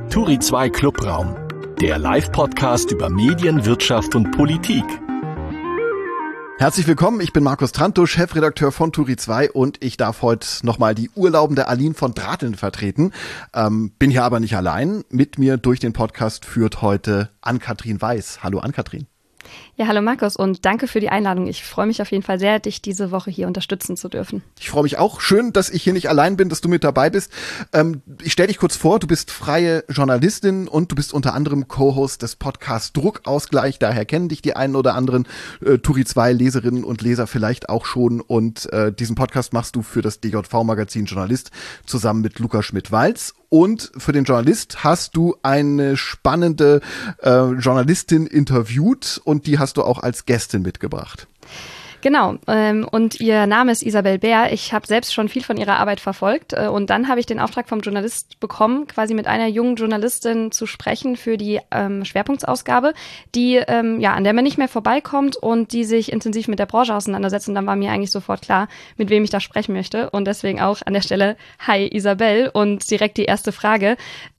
Turi 2 Clubraum, der Live-Podcast über Medien, Wirtschaft und Politik. Herzlich willkommen, ich bin Markus Trantusch, Chefredakteur von Turi 2 und ich darf heute nochmal die urlaubende Aline von Drateln vertreten. Bin hier aber nicht allein. Mit mir durch den Podcast führt heute Ann-Kathrin Weiß. Hallo Ann-Kathrin. Ja, hallo Markus und danke für die Einladung. Ich freue mich auf jeden Fall sehr, dich diese Woche hier unterstützen zu dürfen. Ich freue mich auch. Schön, dass ich hier nicht allein bin, dass du mit dabei bist. Ich stelle dich kurz vor, du bist freie Journalistin und du bist unter anderem Co-Host des Podcasts Druckausgleich. Daher kennen dich die einen oder anderen Turi 2 Leserinnen und Leser vielleicht auch schon. Und diesen Podcast machst du für das DJV-Magazin Journalist zusammen mit Luca Schmidt-Walz. Und für den Journalist hast du eine spannende Journalistin interviewt und die hast du auch als Gästin mitgebracht. Genau, und ihr Name ist Isabel Bär. Ich habe selbst schon viel von ihrer Arbeit verfolgt und dann habe ich den Auftrag vom Journalist bekommen, quasi mit einer jungen Journalistin zu sprechen für die Schwerpunktsausgabe, die an der man nicht mehr vorbeikommt und die sich intensiv mit der Branche auseinandersetzt. Und dann war mir eigentlich sofort klar, mit wem ich da sprechen möchte. Und deswegen auch an der Stelle, hi Isabel, und direkt die erste Frage,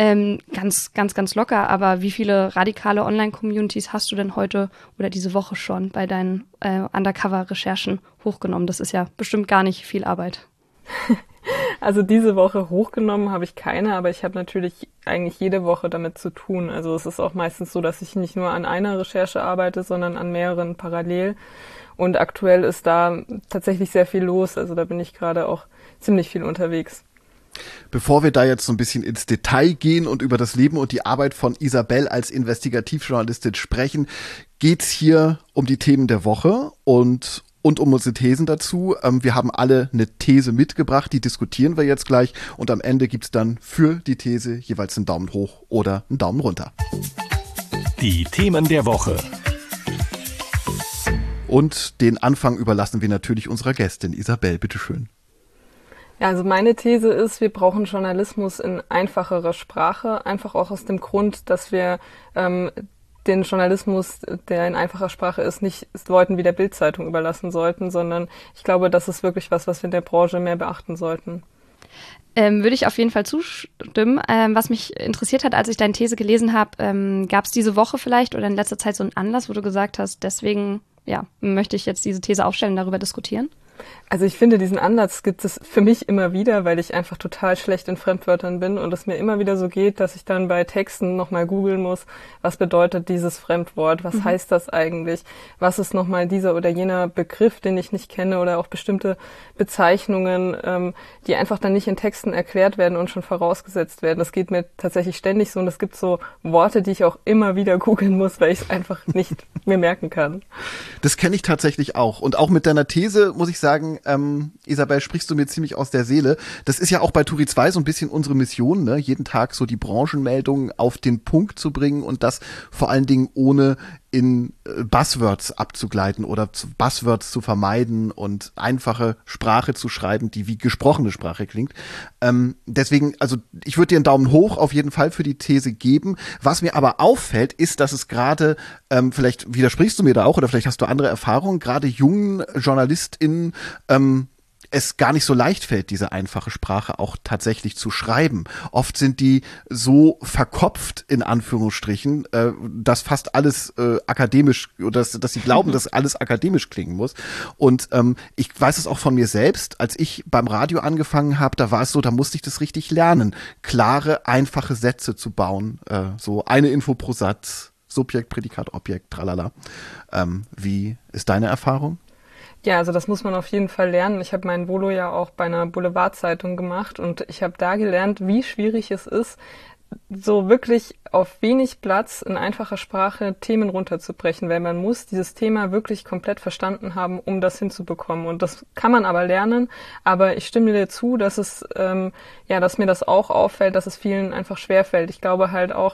ganz locker, aber wie viele radikale Online-Communities hast du denn heute oder diese Woche schon bei deinen Undercover-Recherchen hochgenommen? Das ist ja bestimmt gar nicht viel Arbeit. Also diese Woche hochgenommen habe ich keine, aber ich habe natürlich eigentlich jede Woche damit zu tun. Also es ist auch meistens so, dass ich nicht nur an einer Recherche arbeite, sondern an mehreren parallel. Und aktuell ist da tatsächlich sehr viel los. Also da bin ich gerade auch ziemlich viel unterwegs. Bevor wir da jetzt so ein bisschen ins Detail gehen und über das Leben und die Arbeit von Isabel als Investigativjournalistin sprechen, geht's hier um die Themen der Woche und um unsere Thesen dazu. Wir haben alle eine These mitgebracht, die diskutieren wir jetzt gleich und am Ende gibt's dann für die These jeweils einen Daumen hoch oder einen Daumen runter. Die Themen der Woche. Und den Anfang überlassen wir natürlich unserer Gästin Isabel, bitteschön. Ja, also meine These ist, wir brauchen Journalismus in einfacherer Sprache, einfach auch aus dem Grund, dass wir den Journalismus, der in einfacher Sprache ist, nicht Leuten wie der Bild-Zeitung überlassen sollten, sondern ich glaube, das ist wirklich was wir in der Branche mehr beachten sollten. Würde ich auf jeden Fall zustimmen. Was mich interessiert hat, als ich deine These gelesen habe, gab es diese Woche vielleicht oder in letzter Zeit so einen Anlass, wo du gesagt hast, deswegen möchte ich jetzt diese These aufstellen und darüber diskutieren? Also ich finde, diesen Ansatz gibt es für mich immer wieder, weil ich einfach total schlecht in Fremdwörtern bin und es mir immer wieder so geht, dass ich dann bei Texten nochmal googeln muss, was bedeutet dieses Fremdwort, was heißt das eigentlich, was ist nochmal dieser oder jener Begriff, den ich nicht kenne oder auch bestimmte Bezeichnungen, die einfach dann nicht in Texten erklärt werden und schon vorausgesetzt werden. Das geht mir tatsächlich ständig so und es gibt so Worte, die ich auch immer wieder googeln muss, weil ich es einfach nicht mir merken kann. Das kenne ich tatsächlich auch und auch mit deiner These muss ich sagen, Isabel, sprichst du mir ziemlich aus der Seele. Das ist ja auch bei Turi 2 so ein bisschen unsere Mission, ne? Jeden Tag so die Branchenmeldungen auf den Punkt zu bringen und das vor allen Dingen ohne in Buzzwords abzugleiten oder Buzzwords zu vermeiden und einfache Sprache zu schreiben, die wie gesprochene Sprache klingt. Deswegen, also ich würde dir einen Daumen hoch auf jeden Fall für die These geben. Was mir aber auffällt, ist, dass es gerade, vielleicht widersprichst du mir da auch oder vielleicht hast du andere Erfahrungen, gerade jungen JournalistInnen es gar nicht so leicht fällt, diese einfache Sprache auch tatsächlich zu schreiben. Oft sind die so verkopft, in Anführungsstrichen, dass fast alles akademisch, oder dass sie glauben, dass alles akademisch klingen muss. Und ich weiß es auch von mir selbst, als ich beim Radio angefangen habe, da war es so, da musste ich das richtig lernen, klare, einfache Sätze zu bauen. So eine Info pro Satz, Subjekt, Prädikat, Objekt, tralala. Wie ist deine Erfahrung? Ja, also das muss man auf jeden Fall lernen. Ich habe mein Volo ja auch bei einer Boulevardzeitung gemacht und ich habe da gelernt, wie schwierig es ist, so wirklich auf wenig Platz in einfacher Sprache Themen runterzubrechen, weil man muss dieses Thema wirklich komplett verstanden haben, um das hinzubekommen. Und das kann man aber lernen. Aber ich stimme dir zu, dass es dass mir das auch auffällt, dass es vielen einfach schwerfällt. Ich glaube halt auch,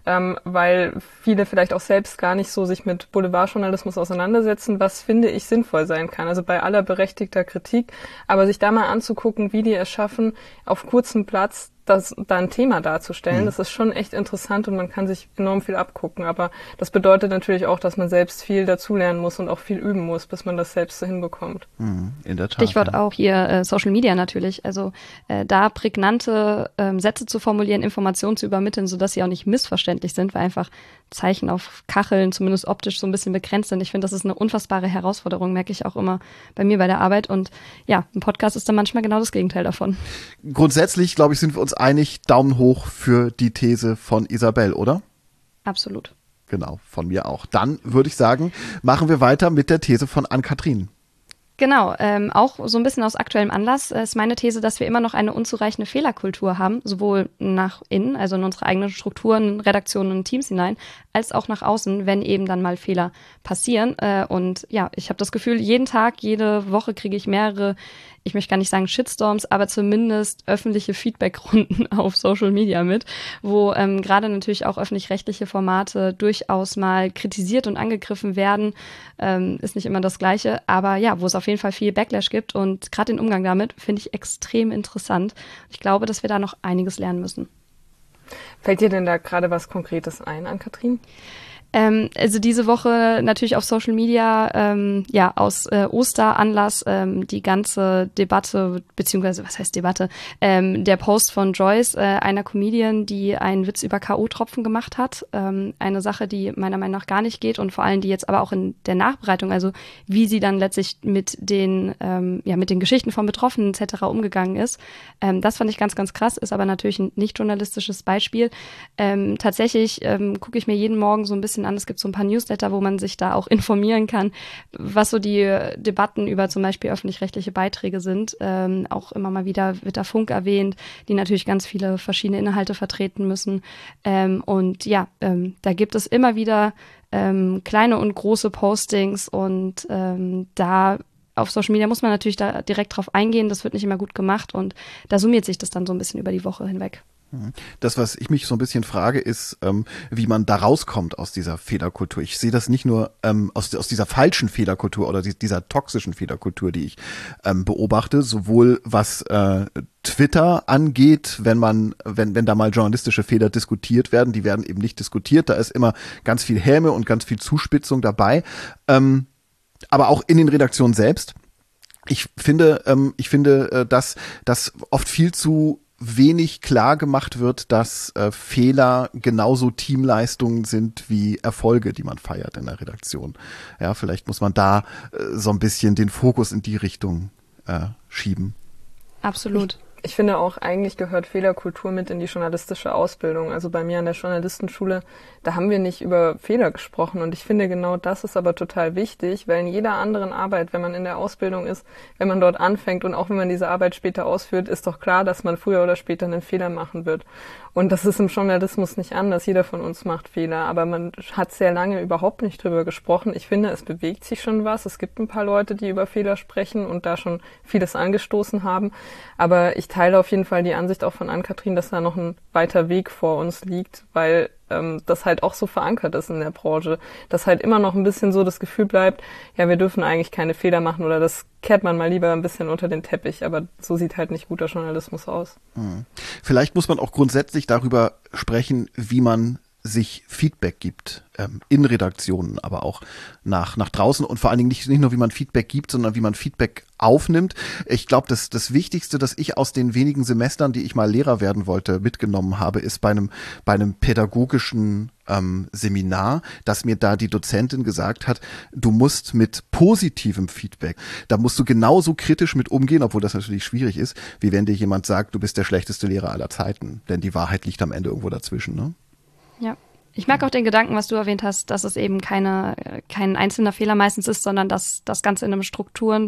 weil viele vielleicht auch selbst gar nicht so sich mit Boulevardjournalismus auseinandersetzen, was finde ich sinnvoll sein kann. Also bei aller berechtigter Kritik, aber sich da mal anzugucken, wie die es schaffen, auf kurzem Platz da ein Thema darzustellen. Das ist schon echt interessant und man kann sich enorm viel abgucken. Aber das bedeutet natürlich auch, dass man selbst viel dazulernen muss und auch viel üben muss, bis man das selbst so hinbekommt. In der Tat. Stichwort auch hier Social Media natürlich. Also da prägnante Sätze zu formulieren, Informationen zu übermitteln, sodass sie auch nicht missverständlich sind, weil einfach Zeichen auf Kacheln zumindest optisch so ein bisschen begrenzt sind. Ich finde, das ist eine unfassbare Herausforderung, merke ich auch immer bei mir bei der Arbeit. Und ja, ein Podcast ist dann manchmal genau das Gegenteil davon. Grundsätzlich, glaube ich, sind wir uns einig, Daumen hoch für die These von Isabel, oder? Absolut. Genau, von mir auch. Dann würde ich sagen, machen wir weiter mit der These von Ann-Kathrin. Genau, auch so ein bisschen aus aktuellem Anlass ist meine These, dass wir immer noch eine unzureichende Fehlerkultur haben, sowohl nach innen, also in unsere eigenen Strukturen, Redaktionen und Teams hinein, als auch nach außen, wenn eben dann mal Fehler passieren. Und ja, ich habe das Gefühl, jeden Tag, jede Woche kriege ich mehrere, ich möchte gar nicht sagen Shitstorms, aber zumindest öffentliche Feedbackrunden auf Social Media mit, wo gerade natürlich auch öffentlich-rechtliche Formate durchaus mal kritisiert und angegriffen werden. Ist nicht immer das Gleiche, aber ja, wo es auf jeden Fall viel Backlash gibt und gerade den Umgang damit finde ich extrem interessant. Ich glaube, dass wir da noch einiges lernen müssen. Fällt dir denn da gerade was Konkretes ein, Ann-Kathrin? Also diese Woche natürlich auf Social Media, ja, aus Osteranlass die ganze Debatte, beziehungsweise, was heißt Debatte? Der Post von Joyce, einer Comedian, die einen Witz über K.O.-Tropfen gemacht hat. Eine Sache, die meiner Meinung nach gar nicht geht und vor allem die jetzt aber auch in der Nachbereitung, also wie sie dann letztlich mit den Geschichten von Betroffenen etc. umgegangen ist. Das fand ich ganz, ganz krass, ist aber natürlich ein nicht journalistisches Beispiel. Tatsächlich gucke ich mir jeden Morgen so ein bisschen an. Es gibt so ein paar Newsletter, wo man sich da auch informieren kann, was so die Debatten über zum Beispiel öffentlich-rechtliche Beiträge sind. Auch immer mal wieder wird da Funk erwähnt, die natürlich ganz viele verschiedene Inhalte vertreten müssen. Und ja, da gibt es immer wieder kleine und große Postings und da auf Social Media muss man natürlich da direkt drauf eingehen. Das wird nicht immer gut gemacht und da summiert sich das dann so ein bisschen über die Woche hinweg. Das, was ich mich so ein bisschen frage, ist, wie man da rauskommt aus dieser Fehlerkultur. Ich sehe das nicht nur aus dieser falschen Fehlerkultur oder dieser toxischen Fehlerkultur, die ich beobachte, sowohl was Twitter angeht, wenn da mal journalistische Fehler diskutiert werden, die werden eben nicht diskutiert, da ist immer ganz viel Häme und ganz viel Zuspitzung dabei, aber auch in den Redaktionen selbst. Ich finde, dass oft viel zu wenig klar gemacht wird, dass Fehler genauso Teamleistungen sind wie Erfolge, die man feiert in der Redaktion. Ja, vielleicht muss man da so ein bisschen den Fokus in die Richtung schieben. Absolut. Ich finde auch, eigentlich gehört Fehlerkultur mit in die journalistische Ausbildung. Also bei mir an der Journalistenschule, da haben wir nicht über Fehler gesprochen. Und ich finde, genau das ist aber total wichtig, weil in jeder anderen Arbeit, wenn man in der Ausbildung ist, wenn man dort anfängt und auch wenn man diese Arbeit später ausführt, ist doch klar, dass man früher oder später einen Fehler machen wird. Und das ist im Journalismus nicht anders. Jeder von uns macht Fehler. Aber man hat sehr lange überhaupt nicht drüber gesprochen. Ich finde, es bewegt sich schon was. Es gibt ein paar Leute, die über Fehler sprechen und da schon vieles angestoßen haben. Aber ich teile auf jeden Fall die Ansicht auch von Ann-Kathrin, dass da noch ein weiter Weg vor uns liegt, weil das halt auch so verankert ist in der Branche, dass halt immer noch ein bisschen so das Gefühl bleibt, ja, wir dürfen eigentlich keine Fehler machen oder das kehrt man mal lieber ein bisschen unter den Teppich, aber so sieht halt nicht guter Journalismus aus. Vielleicht muss man auch grundsätzlich darüber sprechen, wie man sich Feedback gibt, in Redaktionen, aber auch nach draußen und vor allen Dingen nicht nur, wie man Feedback gibt, sondern wie man Feedback aufnimmt. Ich glaube, das Wichtigste, das ich aus den wenigen Semestern, die ich mal Lehrer werden wollte, mitgenommen habe, ist bei einem pädagogischen Seminar, dass mir da die Dozentin gesagt hat, du musst mit positivem Feedback, da musst du genauso kritisch mit umgehen, obwohl das natürlich schwierig ist, wie wenn dir jemand sagt, du bist der schlechteste Lehrer aller Zeiten, denn die Wahrheit liegt am Ende irgendwo dazwischen, ne? Ja, ich mag auch den Gedanken, was du erwähnt hast, dass es eben kein einzelner Fehler meistens ist, sondern dass das Ganze in Strukturen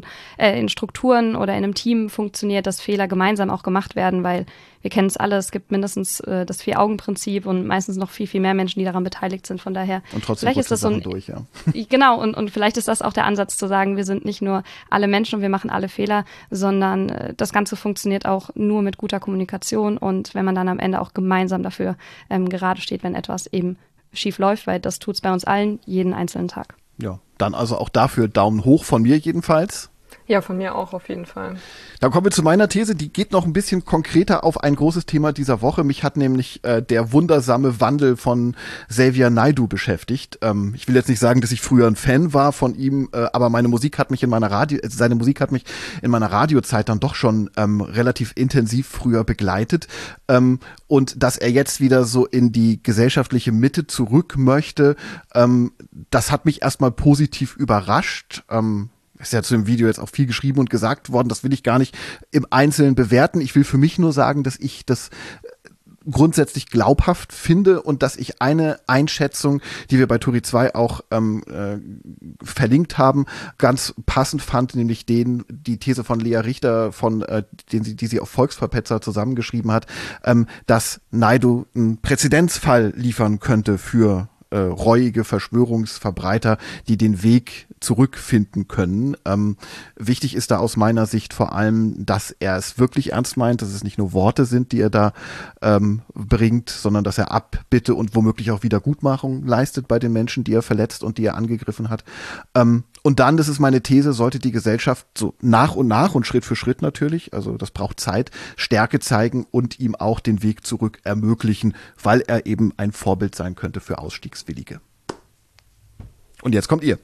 oder in einem Team funktioniert, dass Fehler gemeinsam auch gemacht werden, weil wir kennen es alle, es gibt mindestens das 4-Augen-Prinzip und meistens noch viel, viel mehr Menschen, die daran beteiligt sind. Von daher, und trotzdem vielleicht ist das so ein, durch, ja. Genau, und vielleicht ist das auch der Ansatz zu sagen, wir sind nicht nur alle Menschen und wir machen alle Fehler, sondern das Ganze funktioniert auch nur mit guter Kommunikation und wenn man dann am Ende auch gemeinsam dafür gerade steht, wenn etwas eben schief läuft, weil das tut's bei uns allen jeden einzelnen Tag. Ja, dann also auch dafür Daumen hoch von mir jedenfalls. Ja, von mir auch auf jeden Fall. Dann kommen wir zu meiner These, die geht noch ein bisschen konkreter auf ein großes Thema dieser Woche. Mich hat nämlich der wundersame Wandel von Xavier Naidoo beschäftigt. Ich will jetzt nicht sagen, dass ich früher ein Fan war von ihm, aber seine Musik hat mich in meiner Radiozeit dann doch schon relativ intensiv früher begleitet. Und dass er jetzt wieder so in die gesellschaftliche Mitte zurück möchte, das hat mich erstmal positiv überrascht. Ist ja zu dem Video jetzt auch viel geschrieben und gesagt worden, das will ich gar nicht im Einzelnen bewerten. Ich will für mich nur sagen, dass ich das grundsätzlich glaubhaft finde und dass ich eine Einschätzung, die wir bei Turi 2 auch verlinkt haben, ganz passend fand, nämlich die These von Lea Richter, die sie auf Volksverpetzer zusammengeschrieben hat, dass Naidoo einen Präzedenzfall liefern könnte für reuige Verschwörungsverbreiter, die den Weg zurückfinden können. Wichtig ist da aus meiner Sicht vor allem, dass er es wirklich ernst meint, dass es nicht nur Worte sind, die er da bringt, sondern dass er Abbitte und womöglich auch Wiedergutmachung leistet bei den Menschen, die er verletzt und die er angegriffen hat. Und dann, das ist meine These, sollte die Gesellschaft so nach und Schritt für Schritt natürlich, also das braucht Zeit, Stärke zeigen und ihm auch den Weg zurück ermöglichen, weil er eben ein Vorbild sein könnte für Ausstiegswillige. Und jetzt kommt ihr.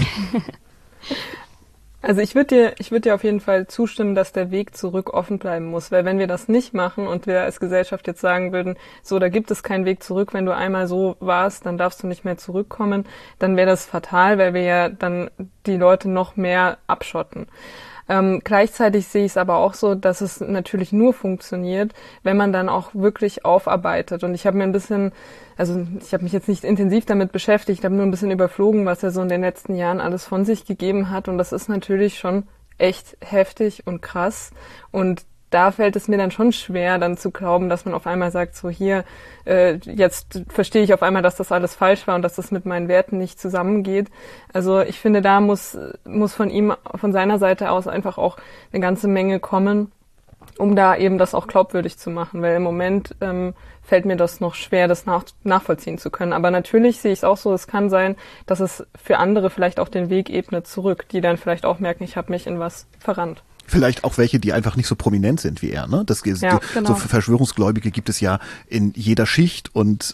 Also ich würde dir auf jeden Fall zustimmen, dass der Weg zurück offen bleiben muss, weil wenn wir das nicht machen und wir als Gesellschaft jetzt sagen würden, so, da gibt es keinen Weg zurück, wenn du einmal so warst, dann darfst du nicht mehr zurückkommen, dann wäre das fatal, weil wir ja dann die Leute noch mehr abschotten. Gleichzeitig sehe ich es aber auch so, dass es natürlich nur funktioniert, wenn man dann auch wirklich aufarbeitet. Und ich habe mich jetzt nicht intensiv damit beschäftigt, habe nur ein bisschen überflogen, was er so in den letzten Jahren alles von sich gegeben hat. Und das ist natürlich schon echt heftig und krass. Und da fällt es mir dann schon schwer, dann zu glauben, dass man auf einmal sagt, so hier, jetzt verstehe ich auf einmal, dass das alles falsch war und dass das mit meinen Werten nicht zusammengeht. Also ich finde, da muss von ihm, von seiner Seite aus einfach auch eine ganze Menge kommen, um da eben das auch glaubwürdig zu machen, weil im Moment fällt mir das noch schwer, das nachvollziehen zu können. Aber natürlich sehe ich es auch so, es kann sein, dass es für andere vielleicht auch den Weg ebnet zurück, die dann vielleicht auch merken, ich habe mich in was verrannt. Vielleicht auch welche, die einfach nicht so prominent sind wie er, ne? Genau. So Verschwörungsgläubige gibt es ja in jeder Schicht und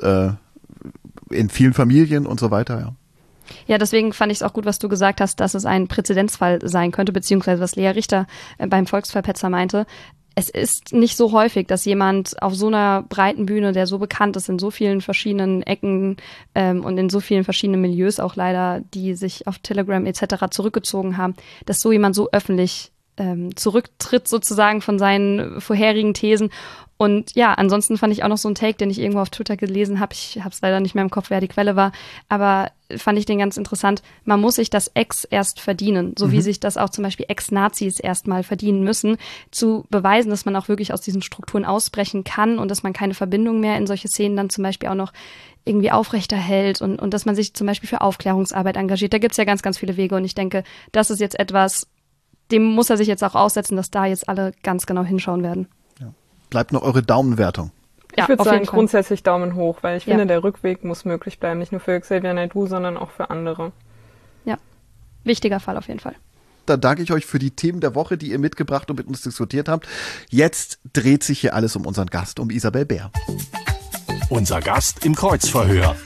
in vielen Familien und so weiter, ja. Ja, deswegen fand ich es auch gut, was du gesagt hast, dass es ein Präzedenzfall sein könnte, beziehungsweise was Lea Richter beim Volksverpetzer meinte. Es ist nicht so häufig, dass jemand auf so einer breiten Bühne, der so bekannt ist, in so vielen verschiedenen Ecken und in so vielen verschiedenen Milieus auch leider, die sich auf Telegram etc. zurückgezogen haben, dass so jemand so öffentlich zurücktritt sozusagen von seinen vorherigen Thesen. Und ja, ansonsten fand ich auch noch so einen Take, den ich irgendwo auf Twitter gelesen habe. Ich habe es leider nicht mehr im Kopf, wer die Quelle war, aber fand ich den ganz interessant. Man muss sich das Ex erst verdienen, so wie sich das auch zum Beispiel Ex-Nazis erstmal verdienen müssen, zu beweisen, dass man auch wirklich aus diesen Strukturen ausbrechen kann und dass man keine Verbindung mehr in solche Szenen dann zum Beispiel auch noch irgendwie aufrechterhält und dass man sich zum Beispiel für Aufklärungsarbeit engagiert. Da gibt's ja ganz, ganz viele Wege und ich denke, das ist jetzt etwas, dem muss er sich jetzt auch aussetzen, dass da jetzt alle ganz genau hinschauen werden. Ja. Bleibt noch eure Daumenwertung. Ich würde sagen, grundsätzlich Daumen hoch, weil ich finde, der Rückweg muss möglich bleiben. Nicht nur für Xavier Naidoo, sondern auch für andere. Ja, wichtiger Fall auf jeden Fall. Da danke ich euch für die Themen der Woche, die ihr mitgebracht und mit uns diskutiert habt. Jetzt dreht sich hier alles um unseren Gast, um Isabel Bär. Unser Gast im Kreuzverhör.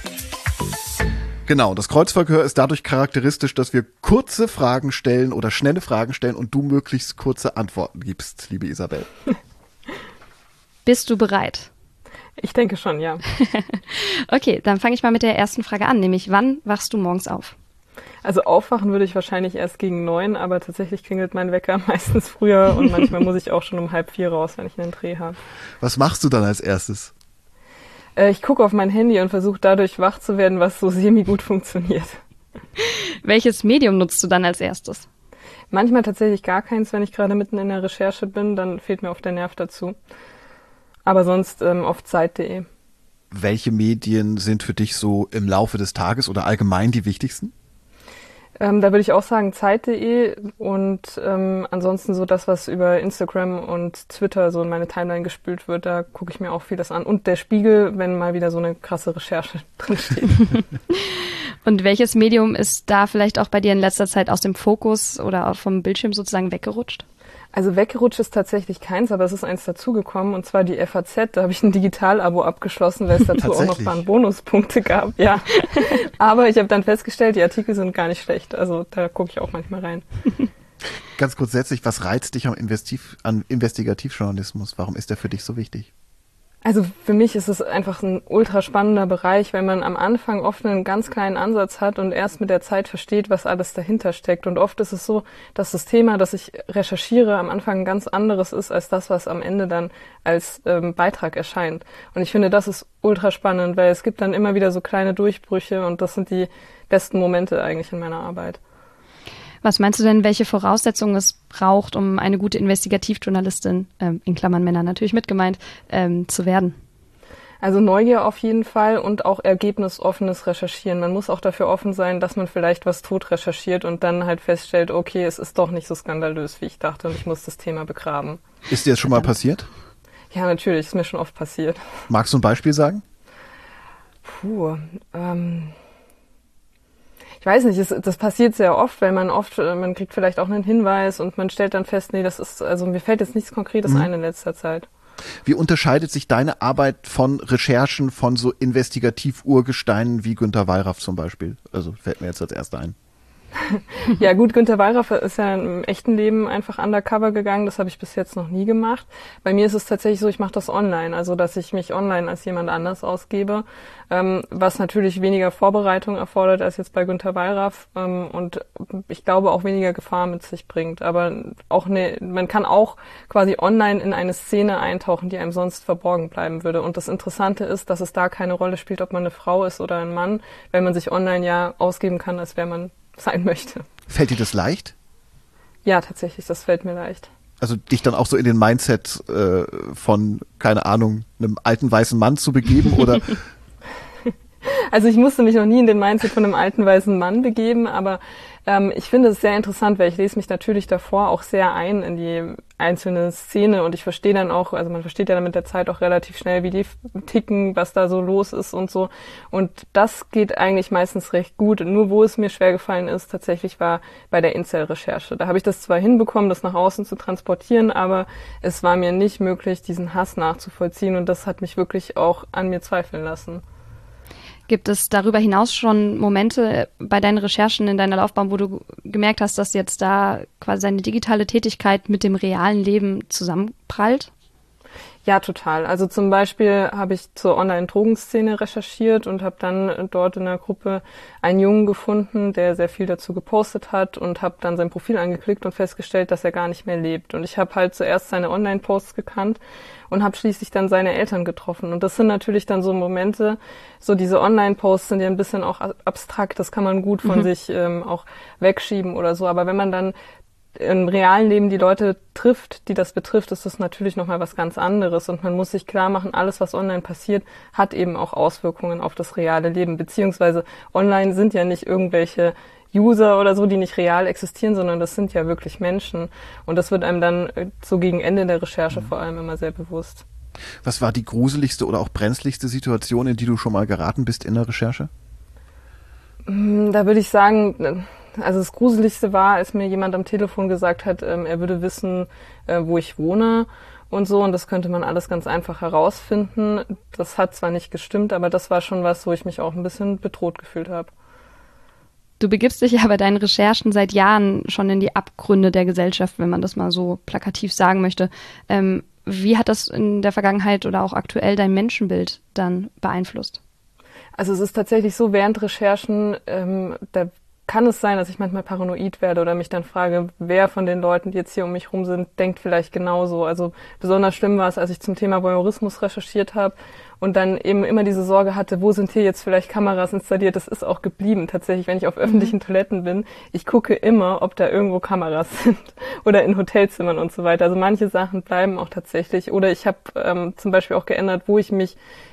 Genau, das Kreuzverhör ist dadurch charakteristisch, dass wir kurze Fragen stellen oder schnelle Fragen stellen und du möglichst kurze Antworten gibst, liebe Isabel. Bist du bereit? Ich denke schon, ja. Okay, dann fange ich mal mit der ersten Frage an, nämlich wann wachst du morgens auf? Also aufwachen würde ich wahrscheinlich erst gegen 9, aber tatsächlich klingelt mein Wecker meistens früher und manchmal muss ich auch schon um 3:30 raus, wenn ich einen Dreh habe. Was machst du dann als erstes? Ich gucke auf mein Handy und versuche dadurch wach zu werden, was so semi-gut funktioniert. Welches Medium nutzt du dann als erstes? Manchmal tatsächlich gar keins, wenn ich gerade mitten in der Recherche bin, dann fehlt mir oft der Nerv dazu. Aber sonst auf Zeit.de. Welche Medien sind für dich so im Laufe des Tages oder allgemein die wichtigsten? Da würde ich auch sagen Zeit.de und ansonsten so das, was über Instagram und Twitter so in meine Timeline gespült wird, da gucke ich mir auch vieles an. Und der Spiegel, wenn mal wieder so eine krasse Recherche drinsteht. Und welches Medium ist da vielleicht auch bei dir in letzter Zeit aus dem Fokus oder auch vom Bildschirm sozusagen weggerutscht? Also weggerutscht ist tatsächlich keins, aber es ist eins dazugekommen, und zwar die FAZ. Da habe ich ein Digital-Abo abgeschlossen, weil es dazu auch noch ein paar Bonuspunkte gab. Ja, aber ich habe dann festgestellt, die Artikel sind gar nicht schlecht. Also da gucke ich auch manchmal rein. Ganz grundsätzlich, was reizt dich an Investigativjournalismus? Warum ist der für dich so wichtig? Also für mich ist es einfach ein ultra spannender Bereich, weil man am Anfang oft einen ganz kleinen Ansatz hat und erst mit der Zeit versteht, was alles dahinter steckt. Und oft ist es so, dass das Thema, das ich recherchiere, am Anfang ein ganz anderes ist als das, was am Ende dann als Beitrag erscheint. Und ich finde, das ist ultra spannend, weil es gibt dann immer wieder so kleine Durchbrüche, und das sind die besten Momente eigentlich in meiner Arbeit. Was meinst du denn, welche Voraussetzungen es braucht, um eine gute Investigativjournalistin, in Klammern Männer natürlich mit gemeint, zu werden? Also Neugier auf jeden Fall und auch ergebnisoffenes Recherchieren. Man muss auch dafür offen sein, dass man vielleicht was tot recherchiert und dann halt feststellt, okay, es ist doch nicht so skandalös, wie ich dachte, und ich muss das Thema begraben. Ist dir das schon mal passiert? Ja, natürlich, ist mir schon oft passiert. Magst du ein Beispiel sagen? Ich weiß nicht, das passiert sehr oft, weil man kriegt vielleicht auch einen Hinweis und man stellt dann fest, nee, also mir fällt jetzt nichts Konkretes ein in letzter Zeit. Wie unterscheidet sich deine Arbeit von Recherchen von so Investigativ-Urgesteinen wie Günter Wallraff zum Beispiel? Also fällt mir jetzt als erster ein. Ja gut, Günter Wallraff ist ja im echten Leben einfach undercover gegangen. Das habe ich bis jetzt noch nie gemacht. Bei mir ist es tatsächlich so, ich mache das online, also dass ich mich online als jemand anders ausgebe, was natürlich weniger Vorbereitung erfordert als jetzt bei Günter Wallraff, und ich glaube auch weniger Gefahr mit sich bringt. Aber auch man kann auch quasi online in eine Szene eintauchen, die einem sonst verborgen bleiben würde. Und das Interessante ist, dass es da keine Rolle spielt, ob man eine Frau ist oder ein Mann, weil man sich online ja ausgeben kann, als wäre man sein möchte. Fällt dir das leicht? Ja, tatsächlich, das fällt mir leicht. Also dich dann auch so in den Mindset von, keine Ahnung, einem alten weißen Mann zu begeben, oder? Also ich musste mich noch nie in den Mindset von einem alten weißen Mann begeben, aber ich finde es sehr interessant, weil ich lese mich natürlich davor auch sehr ein in die einzelne Szene, und ich verstehe dann auch, also man versteht ja dann mit der Zeit auch relativ schnell, wie die ticken, was da so los ist und so. Und das geht eigentlich meistens recht gut. Nur wo es mir schwer gefallen ist, tatsächlich war bei der Incel-Recherche. Da habe ich das zwar hinbekommen, das nach außen zu transportieren, aber es war mir nicht möglich, diesen Hass nachzuvollziehen, und das hat mich wirklich auch an mir zweifeln lassen. Gibt es darüber hinaus schon Momente bei deinen Recherchen in deiner Laufbahn, wo du gemerkt hast, dass jetzt da quasi deine digitale Tätigkeit mit dem realen Leben zusammenprallt? Ja, total. Also zum Beispiel habe ich zur Online-Drogenszene recherchiert und habe dann dort in der Gruppe einen Jungen gefunden, der sehr viel dazu gepostet hat, und habe dann sein Profil angeklickt und festgestellt, dass er gar nicht mehr lebt. Und ich habe halt zuerst seine Online-Posts gekannt und habe schließlich dann seine Eltern getroffen. Und das sind natürlich dann so Momente, so diese Online-Posts sind ja ein bisschen auch abstrakt, das kann man gut von sich auch wegschieben oder so. Aber wenn man dann im realen Leben die Leute trifft, die das betrifft, ist das natürlich nochmal was ganz anderes, und man muss sich klar machen, alles, was online passiert, hat eben auch Auswirkungen auf das reale Leben, beziehungsweise online sind ja nicht irgendwelche User oder so, die nicht real existieren, sondern das sind ja wirklich Menschen, und das wird einem dann so gegen Ende der Recherche vor allem immer sehr bewusst. Was war die gruseligste oder auch brenzligste Situation, in die du schon mal geraten bist in der Recherche? Da würde ich sagen, also das Gruseligste war, als mir jemand am Telefon gesagt hat, er würde wissen, wo ich wohne und so, und das könnte man alles ganz einfach herausfinden. Das hat zwar nicht gestimmt, aber das war schon was, wo ich mich auch ein bisschen bedroht gefühlt habe. Du begibst dich ja bei deinen Recherchen seit Jahren schon in die Abgründe der Gesellschaft, wenn man das mal so plakativ sagen möchte. Wie hat das in der Vergangenheit oder auch aktuell dein Menschenbild dann beeinflusst? Also es ist tatsächlich so, während Recherchen, da kann es sein, dass ich manchmal paranoid werde oder mich dann frage, wer von den Leuten, die jetzt hier um mich rum sind, denkt vielleicht genauso. Also besonders schlimm war es, als ich zum Thema Voyeurismus recherchiert habe und dann eben immer diese Sorge hatte, wo sind hier jetzt vielleicht Kameras installiert. Das ist auch geblieben tatsächlich, wenn ich auf öffentlichen Toiletten bin. Ich gucke immer, ob da irgendwo Kameras sind oder in Hotelzimmern und so weiter. Also manche Sachen bleiben auch tatsächlich. Oder ich habe zum Beispiel auch geändert, wo ich mich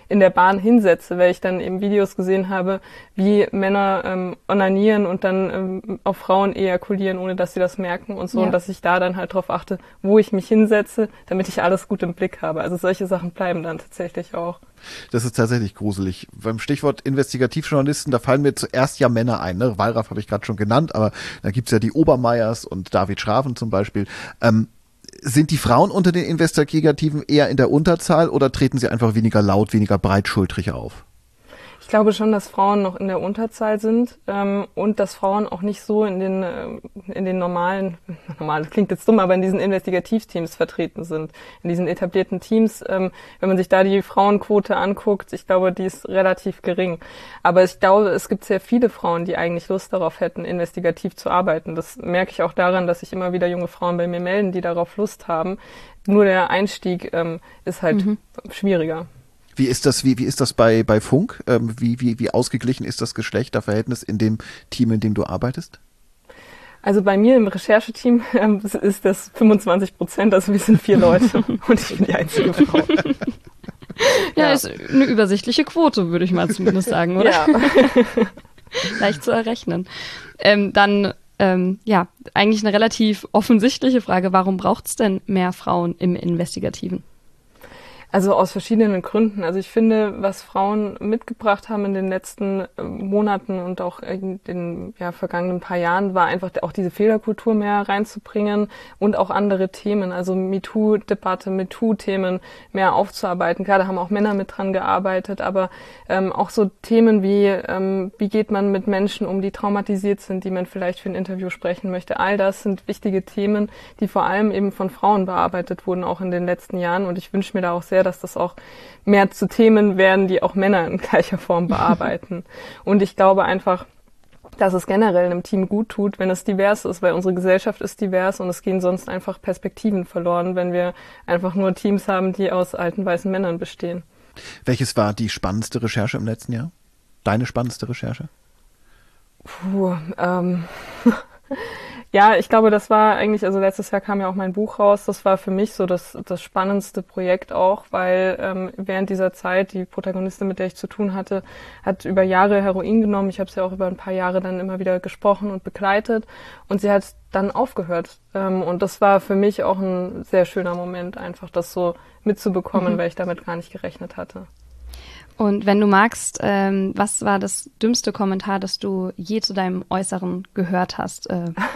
in der Bahn hinsetze, weil ich dann eben Videos gesehen habe, wie Männer onanieren und dann auf Frauen ejakulieren, ohne dass sie das merken und so. Ja. Und dass ich da dann halt drauf achte, wo ich mich hinsetze, damit ich alles gut im Blick habe. Also solche Sachen bleiben dann tatsächlich auch. Das ist tatsächlich gruselig. Beim Stichwort Investigativjournalisten, da fallen mir zuerst ja Männer ein. Ne? Wallraff habe ich gerade schon genannt, aber da gibt's ja die Obermeyers und David Schraven zum Beispiel. Sind die Frauen unter den Investigativen eher in der Unterzahl oder treten sie einfach weniger laut, weniger breitschultrig auf? Ich glaube schon, dass Frauen noch in der Unterzahl sind und dass Frauen auch nicht so in den normalen, das klingt jetzt dumm, aber in diesen Investigativteams vertreten sind, in diesen etablierten Teams. Wenn man sich da die Frauenquote anguckt, ich glaube, die ist relativ gering. Aber ich glaube, es gibt sehr viele Frauen, die eigentlich Lust darauf hätten, investigativ zu arbeiten. Das merke ich auch daran, dass sich immer wieder junge Frauen bei mir melden, die darauf Lust haben. Nur der Einstieg ist halt schwieriger. Wie ist das bei Funk? Wie ausgeglichen ist das Geschlechterverhältnis in dem Team, in dem du arbeitest? Also bei mir im Rechercheteam ist das 25%, also wir sind 4 Leute und ich bin die einzige Frau. Ja, ist eine übersichtliche Quote, würde ich mal zumindest sagen, oder? Ja. Leicht zu errechnen. Dann eigentlich eine relativ offensichtliche Frage. Warum braucht es denn mehr Frauen im Investigativen? Also aus verschiedenen Gründen. Also ich finde, was Frauen mitgebracht haben in den letzten Monaten und auch in den vergangenen paar Jahren, war einfach auch diese Fehlerkultur mehr reinzubringen und auch andere Themen, also MeToo-Debatte, MeToo-Themen mehr aufzuarbeiten. Klar, da haben auch Männer mit dran gearbeitet, aber auch so Themen wie geht man mit Menschen um, die traumatisiert sind, die man vielleicht für ein Interview sprechen möchte. All das sind wichtige Themen, die vor allem eben von Frauen bearbeitet wurden, auch in den letzten Jahren. Und ich wünsche mir da auch sehr, dass das auch mehr zu Themen werden, die auch Männer in gleicher Form bearbeiten. Und ich glaube einfach, dass es generell einem Team gut tut, wenn es divers ist, weil unsere Gesellschaft ist divers und es gehen sonst einfach Perspektiven verloren, wenn wir einfach nur Teams haben, die aus alten weißen Männern bestehen. Welches war die spannendste Recherche im letzten Jahr? Deine spannendste Recherche? Ja, ich glaube, das war eigentlich, also letztes Jahr kam ja auch mein Buch raus, das war für mich so das spannendste Projekt auch, weil während dieser Zeit die Protagonistin, mit der ich zu tun hatte, hat über Jahre Heroin genommen. Ich habe sie auch über ein paar Jahre dann immer wieder gesprochen und begleitet und sie hat dann aufgehört. Und das war für mich auch ein sehr schöner Moment, einfach das so mitzubekommen, weil ich damit gar nicht gerechnet hatte. Und wenn du magst, was war das dümmste Kommentar, das du je zu deinem Äußeren gehört hast?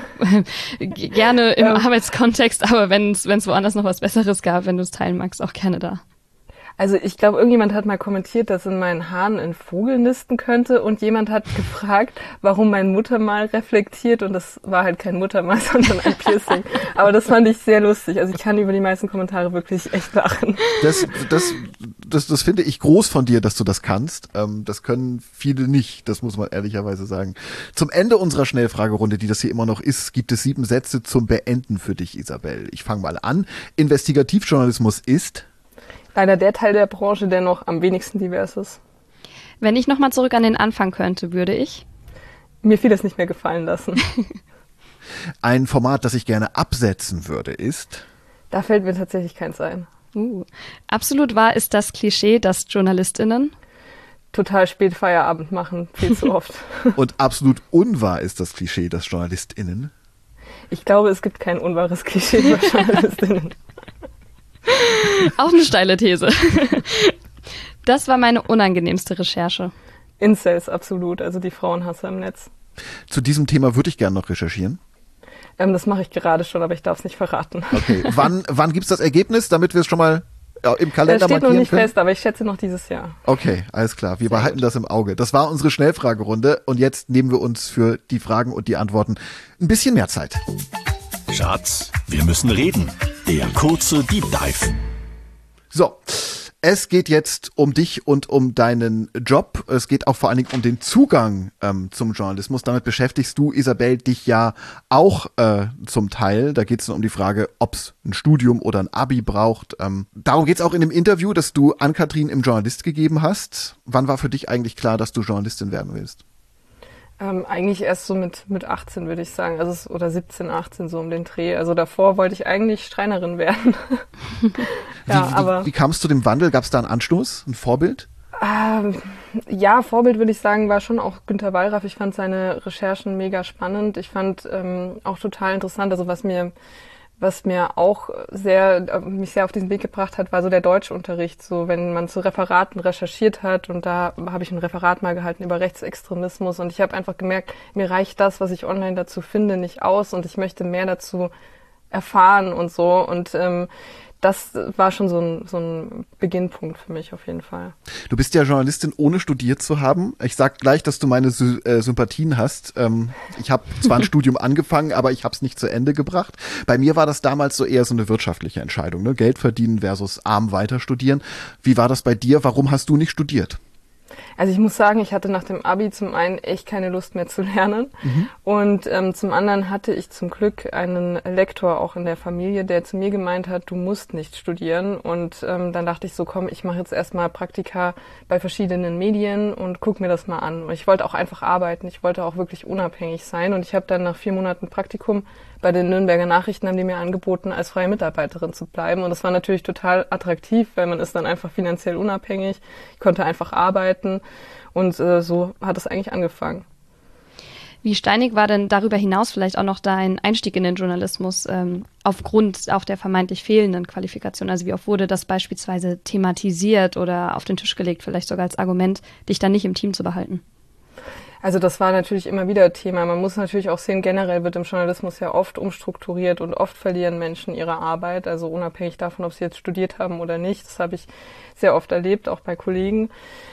Gerne im Arbeitskontext, aber wenn es woanders noch was Besseres gab, wenn du es teilen magst, auch gerne da. Also ich glaube, irgendjemand hat mal kommentiert, dass in meinen Haaren ein Vogel nisten könnte und jemand hat gefragt, warum mein Muttermal reflektiert und das war halt kein Muttermal, sondern ein Piercing. Aber das fand ich sehr lustig. Also ich kann über die meisten Kommentare wirklich echt lachen. Das finde ich groß von dir, dass du das kannst. Das können viele nicht, das muss man ehrlicherweise sagen. Zum Ende unserer Schnellfragerunde, die das hier immer noch ist, gibt es 7 Sätze zum Beenden für dich, Isabel. Ich fange mal an. Investigativjournalismus ist leider der Teil der Branche, der noch am wenigsten divers ist. Wenn ich nochmal zurück an den Anfang könnte, würde ich mir vieles nicht mehr gefallen lassen. Ein Format, das ich gerne absetzen würde, ist da fällt mir tatsächlich keins ein. Absolut wahr ist das Klischee, dass JournalistInnen total spät Feierabend machen, viel zu oft. Und absolut unwahr ist das Klischee, dass JournalistInnen ich glaube, es gibt kein unwahres Klischee über JournalistInnen. Auch eine steile These. Das war meine unangenehmste Recherche. Incels, absolut, also die Frauenhasser im Netz. Zu diesem Thema würde ich gerne noch recherchieren. Das mache ich gerade schon, aber ich darf es nicht verraten. Okay, wann gibt's das Ergebnis, damit wir es schon mal im Kalender markieren können? Das steht noch nicht fest, aber ich schätze noch dieses Jahr. Okay, alles klar, wir behalten das im Auge. Das war unsere Schnellfragerunde und jetzt nehmen wir uns für die Fragen und die Antworten ein bisschen mehr Zeit. Schatz, wir müssen reden. Der kurze Deep Dive. So, es geht jetzt um dich und um deinen Job. Es geht auch vor allen Dingen um den Zugang zum Journalismus. Damit beschäftigst du, Isabel, dich ja auch zum Teil. Da geht es um die Frage, ob es ein Studium oder ein Abi braucht. Darum geht es auch in dem Interview, das du Ann-Kathrin im Journalist gegeben hast. Wann war für dich eigentlich klar, dass du Journalistin werden willst? Eigentlich erst so mit 18, würde ich sagen, also oder 17, 18 so um den Dreh. Also davor wollte ich eigentlich Schreinerin werden. Wie kamst du zu dem Wandel? Gab es da einen Anstoß, ein Vorbild? Ja, Vorbild würde ich sagen, war schon auch Günter Wallraff. Ich fand seine Recherchen mega spannend. Ich fand auch total interessant, also was mir auch mich sehr auf diesen Weg gebracht hat, war so der Deutschunterricht. So, wenn man zu Referaten recherchiert hat, und da habe ich ein Referat mal gehalten über Rechtsextremismus, und ich habe einfach gemerkt, mir reicht das, was ich online dazu finde, nicht aus, und ich möchte mehr dazu erfahren und so. Und das war schon so ein Beginnpunkt für mich auf jeden Fall. Du bist ja Journalistin, ohne studiert zu haben. Ich sag gleich, dass du meine Sympathien hast. Ich habe zwar ein Studium angefangen, aber ich habe es nicht zu Ende gebracht. Bei mir war das damals so eher so eine wirtschaftliche Entscheidung, ne? Geld verdienen versus arm weiter studieren. Wie war das bei dir? Warum hast du nicht studiert? Also ich muss sagen, ich hatte nach dem Abi zum einen echt keine Lust mehr zu lernen, und zum anderen hatte ich zum Glück einen Lektor auch in der Familie, der zu mir gemeint hat, du musst nicht studieren, und dann dachte ich so, komm, ich mache jetzt erstmal Praktika bei verschiedenen Medien und guck mir das mal an. Und ich wollte auch einfach arbeiten, ich wollte auch wirklich unabhängig sein, und ich habe dann nach 4 Monaten Praktikum bei den Nürnberger Nachrichten, haben die mir angeboten, als freie Mitarbeiterin zu bleiben, und das war natürlich total attraktiv, weil man ist dann einfach finanziell unabhängig, ich konnte einfach arbeiten, und so hat es eigentlich angefangen. Wie steinig war denn darüber hinaus vielleicht auch noch dein Einstieg in den Journalismus, aufgrund auch der vermeintlich fehlenden Qualifikation? Also wie oft wurde das beispielsweise thematisiert oder auf den Tisch gelegt, vielleicht sogar als Argument, dich dann nicht im Team zu behalten? Also das war natürlich immer wieder Thema. Man muss natürlich auch sehen, generell wird im Journalismus ja oft umstrukturiert, und oft verlieren Menschen ihre Arbeit, also unabhängig davon, ob sie jetzt studiert haben oder nicht. Das habe ich sehr oft erlebt, auch bei Kollegen.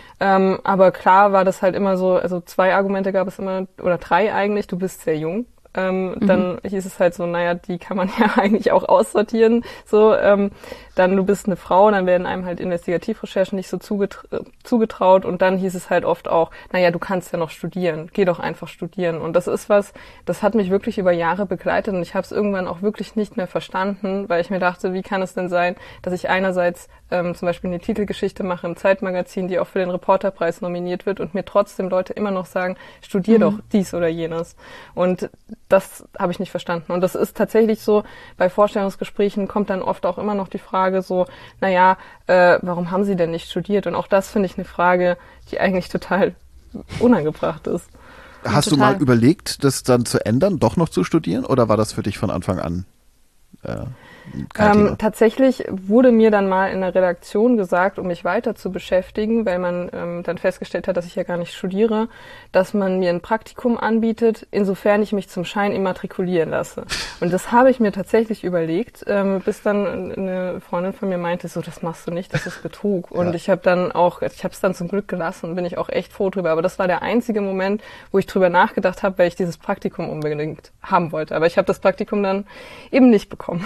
Aber klar war das halt immer so, also 2 Argumente gab es immer, oder 3 eigentlich: Du bist sehr jung. Dann hieß es halt so, naja, die kann man ja eigentlich auch aussortieren. So, dann du bist eine Frau, dann werden einem halt Investigativrecherchen nicht so zugetraut, und dann hieß es halt oft auch, naja, du kannst ja noch studieren, geh doch einfach studieren. Und das ist das hat mich wirklich über Jahre begleitet, und ich habe es irgendwann auch wirklich nicht mehr verstanden, weil ich mir dachte, wie kann es denn sein, dass ich einerseits zum Beispiel eine Titelgeschichte mache im Zeitmagazin, die auch für den Reporterpreis nominiert wird, und mir trotzdem Leute immer noch sagen, studier doch dies oder jenes. Und das habe ich nicht verstanden. Und das ist tatsächlich so, bei Vorstellungsgesprächen kommt dann oft auch immer noch die Frage so, naja, warum haben Sie denn nicht studiert? Und auch das finde ich eine Frage, die eigentlich total unangebracht ist. Hast du mal überlegt, das dann zu ändern, doch noch zu studieren? Oder war das für dich von Anfang an tatsächlich wurde mir dann mal in der Redaktion gesagt, um mich weiter zu beschäftigen, weil man dann festgestellt hat, dass ich ja gar nicht studiere, dass man mir ein Praktikum anbietet, insofern ich mich zum Schein immatrikulieren lasse. Und das habe ich mir tatsächlich überlegt, bis dann eine Freundin von mir meinte, so, das machst du nicht, das ist Betrug. Und ich habe es dann zum Glück gelassen, bin ich auch echt froh drüber. Aber das war der einzige Moment, wo ich drüber nachgedacht habe, weil ich dieses Praktikum unbedingt haben wollte. Aber ich habe das Praktikum dann eben nicht bekommen.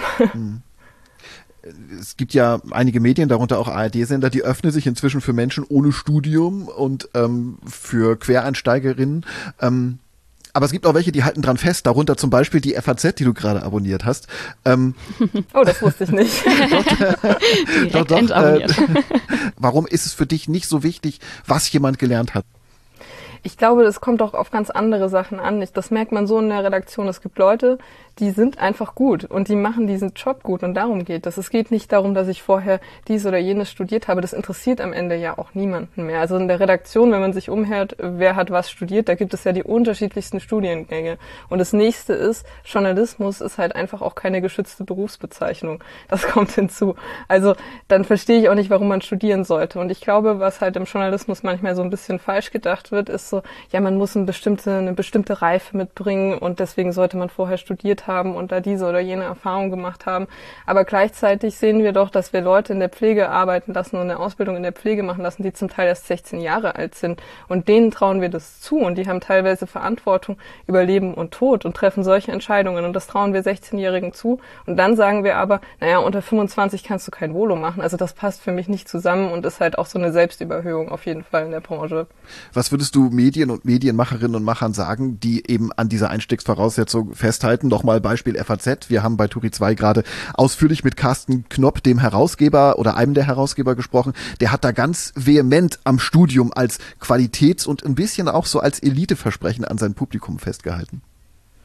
Es gibt ja einige Medien, darunter auch ARD-Sender, die öffnen sich inzwischen für Menschen ohne Studium und für Quereinsteigerinnen. Aber es gibt auch welche, die halten dran fest, darunter zum Beispiel die FAZ, die du gerade abonniert hast. Oh, das wusste ich nicht. Direkt entabonniert. Warum ist es für dich nicht so wichtig, was jemand gelernt hat? Ich glaube, es kommt auch auf ganz andere Sachen an. Das merkt man so in der Redaktion. Es gibt Leute, die sind einfach gut und die machen diesen Job gut, und darum geht es. Es geht nicht darum, dass ich vorher dies oder jenes studiert habe. Das interessiert am Ende ja auch niemanden mehr. Also in der Redaktion, wenn man sich umhört, wer hat was studiert, da gibt es ja die unterschiedlichsten Studiengänge. Und das nächste ist, Journalismus ist halt einfach auch keine geschützte Berufsbezeichnung. Das kommt hinzu. Also dann verstehe ich auch nicht, warum man studieren sollte. Und ich glaube, was halt im Journalismus manchmal so ein bisschen falsch gedacht wird, ist so, ja, man muss eine bestimmte Reife mitbringen, und deswegen sollte man vorher studiert haben und da diese oder jene Erfahrung gemacht haben. Aber gleichzeitig sehen wir doch, dass wir Leute in der Pflege arbeiten lassen und eine Ausbildung in der Pflege machen lassen, die zum Teil erst 16 Jahre alt sind. Und denen trauen wir das zu, und die haben teilweise Verantwortung über Leben und Tod und treffen solche Entscheidungen, und das trauen wir 16-Jährigen zu. Und dann sagen wir aber, naja, unter 25 kannst du kein Volo machen. Also das passt für mich nicht zusammen und ist halt auch so eine Selbstüberhöhung auf jeden Fall in der Branche. Was würdest du Medien und Medienmacherinnen und Machern sagen, die eben an dieser Einstiegsvoraussetzung festhalten? Nochmal Beispiel FAZ. Wir haben bei Turi 2 gerade ausführlich mit Carsten Knopp, dem Herausgeber oder einem der Herausgeber, gesprochen. Der hat da ganz vehement am Studium als Qualitäts- und ein bisschen auch so als Eliteversprechen an sein Publikum festgehalten.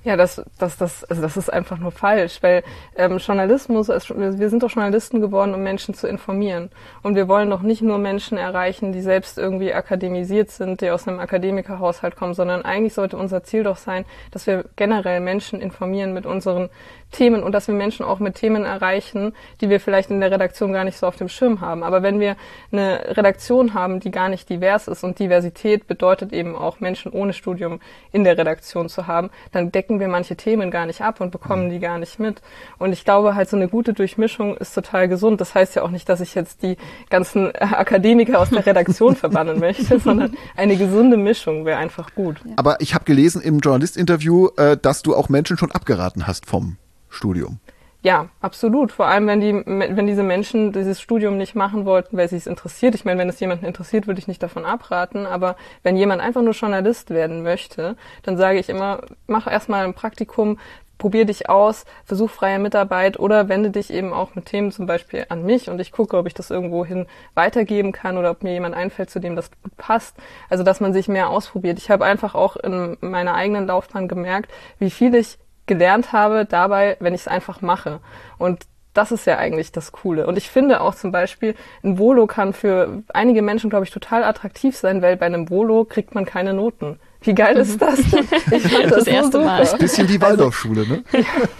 Ja, das ist einfach nur falsch, weil Journalismus, wir sind doch Journalisten geworden, um Menschen zu informieren. Und wir wollen doch nicht nur Menschen erreichen, die selbst irgendwie akademisiert sind, die aus einem Akademikerhaushalt kommen, sondern eigentlich sollte unser Ziel doch sein, dass wir generell Menschen informieren mit unseren Themen und dass wir Menschen auch mit Themen erreichen, die wir vielleicht in der Redaktion gar nicht so auf dem Schirm haben. Aber wenn wir eine Redaktion haben, die gar nicht divers ist, und Diversität bedeutet eben auch Menschen ohne Studium in der Redaktion zu haben, dann decken wir manche Themen gar nicht ab und bekommen die gar nicht mit. Und ich glaube halt, so eine gute Durchmischung ist total gesund. Das heißt ja auch nicht, dass ich jetzt die ganzen Akademiker aus der Redaktion verbannen möchte, sondern eine gesunde Mischung wäre einfach gut. Aber ich habe gelesen im Journalist-Interview, dass du auch Menschen schon abgeraten hast vom Studium. Ja, absolut. Vor allem, wenn diese Menschen dieses Studium nicht machen wollten, weil sie es interessiert. Ich meine, wenn es jemanden interessiert, würde ich nicht davon abraten. Aber wenn jemand einfach nur Journalist werden möchte, dann sage ich immer, mach erstmal ein Praktikum, probier dich aus, versuch freie Mitarbeit oder wende dich eben auch mit Themen zum Beispiel an mich und ich gucke, ob ich das irgendwohin weitergeben kann oder ob mir jemand einfällt, zu dem das gut passt. Also, dass man sich mehr ausprobiert. Ich habe einfach auch in meiner eigenen Laufbahn gemerkt, wie viel ich gelernt habe dabei, wenn ich es einfach mache. Und das ist ja eigentlich das Coole. Und ich finde auch zum Beispiel, ein Volo kann für einige Menschen, glaube ich, total attraktiv sein, weil bei einem Volo kriegt man keine Noten. Wie geil ist das denn? Ich fand das erste Mal. Das ist ein bisschen die Waldorfschule, ne?